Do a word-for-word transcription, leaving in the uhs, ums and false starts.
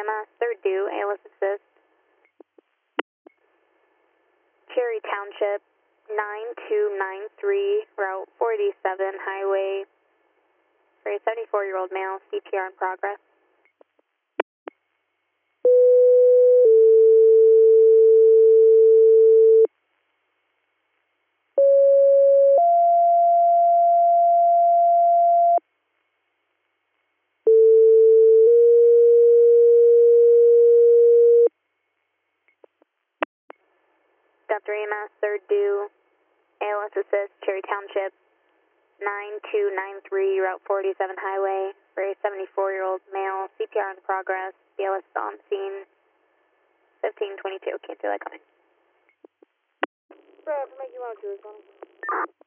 M S, third due, A L S assist. Cherry Township, nine two nine three, Route forty-seven, Highway, for a seventy-four-year-old male, C P R in progress. Step three M S, third due, A L S assist, Cherry Township, nine two nine three, Route forty-seven Highway, for a seventy-four-year-old male, C P R in progress, B L S on scene, fifteen twenty-two, can't see that coming. Bro, make you want to do this one.